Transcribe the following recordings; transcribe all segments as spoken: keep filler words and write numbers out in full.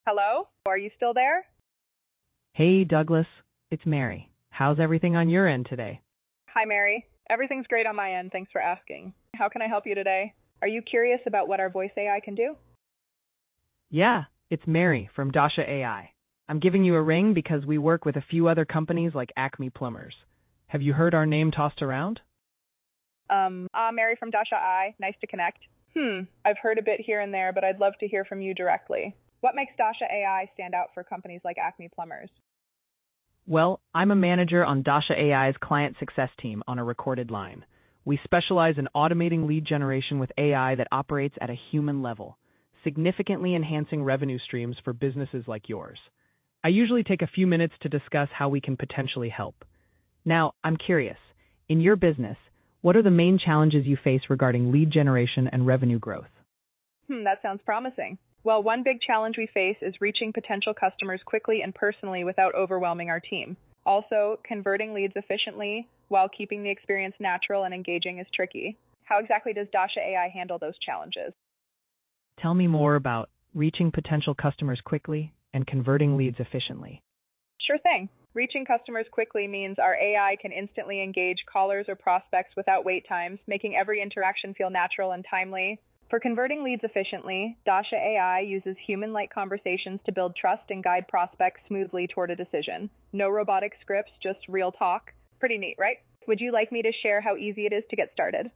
Hello? Are you still there? Hey, Douglas. It's Mary. How's everything on your end today? Hi, Mary. Everything's great on my end. Thanks for asking. How can I help you today? Are you curious about what our voice A I can do? Yeah, it's Mary from Dasha A I. I'm giving you a ring because we work with a few other companies like Acme Plumbers. Have you heard our name tossed around? Um, ah, Mary from Dasha I. Nice to connect. Hmm, I've heard a bit here and there, but I'd love to hear from you directly. What makes Dasha A I stand out for companies like Acme Plumbers? Well, I'm a manager on Dasha A I's client success team on a recorded line. We specialize in automating lead generation with A I that operates at a human level, significantly enhancing revenue streams for businesses like yours. I usually take a few minutes to discuss how we can potentially help. Now, I'm curious, in your business, what are the main challenges you face regarding lead generation and revenue growth? Hmm, that sounds promising. Well, one big challenge we face is reaching potential customers quickly and personally without overwhelming our team. Also, converting leads efficiently while keeping the experience natural and engaging is tricky. How exactly does Dasha A I handle those challenges? Tell me more about reaching potential customers quickly and converting leads efficiently. Sure thing. Reaching customers quickly means our A I can instantly engage callers or prospects without wait times, making every interaction feel natural and timely. For converting leads efficiently, Dasha A I uses human-like conversations to build trust and guide prospects smoothly toward a decision. No robotic scripts, just real talk. Pretty neat, right? Would you like me to share how easy it is to get started?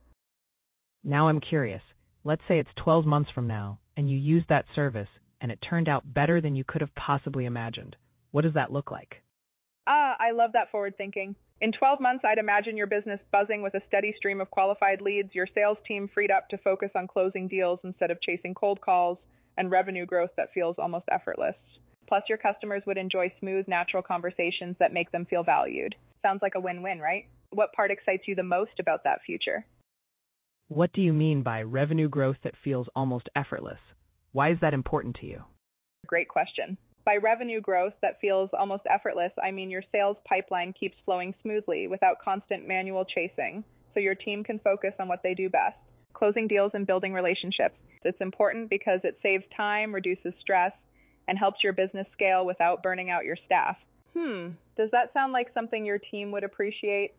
Now I'm curious. Let's say it's twelve months from now, and you use that service, and it turned out better than you could have possibly imagined. What does that look like? Ah, I love that forward thinking. In twelve months, I'd imagine your business buzzing with a steady stream of qualified leads, your sales team freed up to focus on closing deals instead of chasing cold calls, and revenue growth that feels almost effortless. Plus, your customers would enjoy smooth, natural conversations that make them feel valued. Sounds like a win-win, right? What part excites you the most about that future? What do you mean by revenue growth that feels almost effortless? Why is that important to you? Great question. By revenue growth that feels almost effortless, I mean your sales pipeline keeps flowing smoothly without constant manual chasing, so your team can focus on what they do best, closing deals and building relationships. It's important because it saves time, reduces stress, and helps your business scale without burning out your staff. Hmm, does that sound like something your team would appreciate?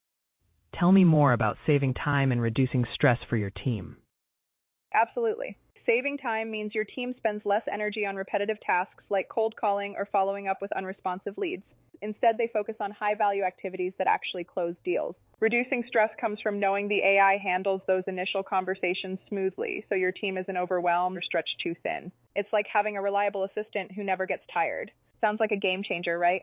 Tell me more about saving time and reducing stress for your team. Absolutely. Saving time means your team spends less energy on repetitive tasks like cold calling or following up with unresponsive leads. Instead, they focus on high-value activities that actually close deals. Reducing stress comes from knowing the A I handles those initial conversations smoothly, so your team isn't overwhelmed or stretched too thin. It's like having a reliable assistant who never gets tired. Sounds like a game changer, right?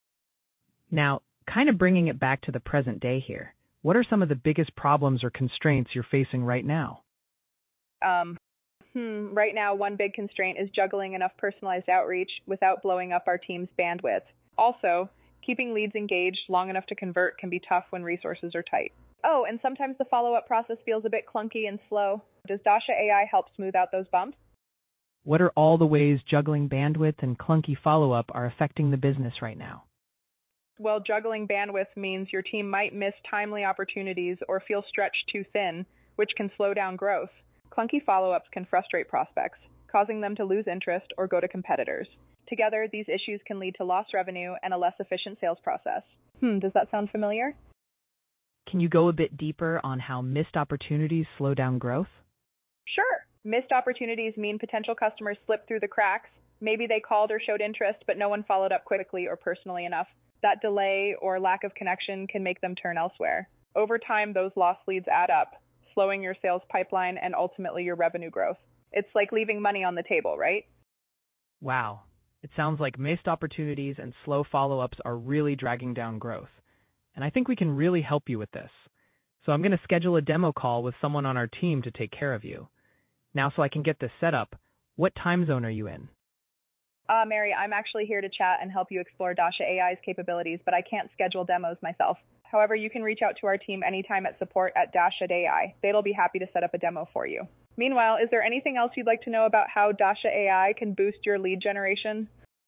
Now, kind of bringing it back to the present day here, what are some of the biggest problems or constraints you're facing right now? Um, Hmm, right now, one big constraint is juggling enough personalized outreach without blowing up our team's bandwidth. Also, keeping leads engaged long enough to convert can be tough when resources are tight. Oh, and sometimes the follow-up process feels a bit clunky and slow. Does Dasha A I help smooth out those bumps? What are all the ways juggling bandwidth and clunky follow-up are affecting the business right now? Well, juggling bandwidth means your team might miss timely opportunities or feel stretched too thin, which can slow down growth. Clunky follow-ups can frustrate prospects, causing them to lose interest or go to competitors. Together, these issues can lead to lost revenue and a less efficient sales process. Hmm, does that sound familiar? Can you go a bit deeper on how missed opportunities slow down growth? Sure. Missed opportunities mean potential customers slip through the cracks. Maybe they called or showed interest, but no one followed up quickly or personally enough. That delay or lack of connection can make them turn elsewhere. Over time, those lost leads add up, slowing your sales pipeline and ultimately your revenue growth. It's like leaving money on the table, right? Wow. It sounds like missed opportunities and slow follow-ups are really dragging down growth. And I think we can really help you with this. So I'm going to schedule a demo call with someone on our team to take care of you. Now, so I can get this set up, what time zone are you in? Uh, Mary, I'm actually here to chat and help you explore Dasha A I's capabilities, but I can't schedule demos myself. However, you can reach out to our team anytime at support at Dasha A I. They'll be happy to set up a demo for you. Meanwhile, is there anything else you'd like to know about how Dasha A I can boost your lead generation?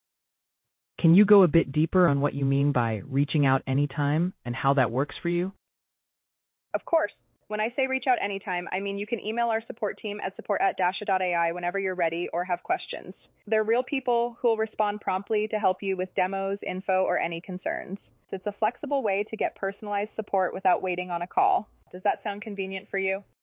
Can you go a bit deeper on what you mean by reaching out anytime and how that works for you? Of course. When I say reach out anytime, I mean you can email our support team at support at dasha dot A I whenever you're ready or have questions. They're real people who will respond promptly to help you with demos, info, or any concerns. It's a flexible way to get personalized support without waiting on a call. Does that sound convenient for you?